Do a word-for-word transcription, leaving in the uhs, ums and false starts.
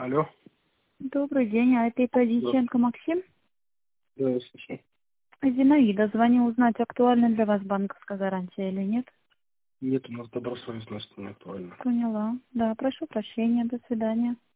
Алло. Добрый день, а это Ипазиченко Максим? Да, я слышу. Зинаида, звоню узнать, актуальна для вас банковская гарантия или нет. Нет, у нас добросовестность не актуальна. Поняла. Да, прошу прощения, до свидания.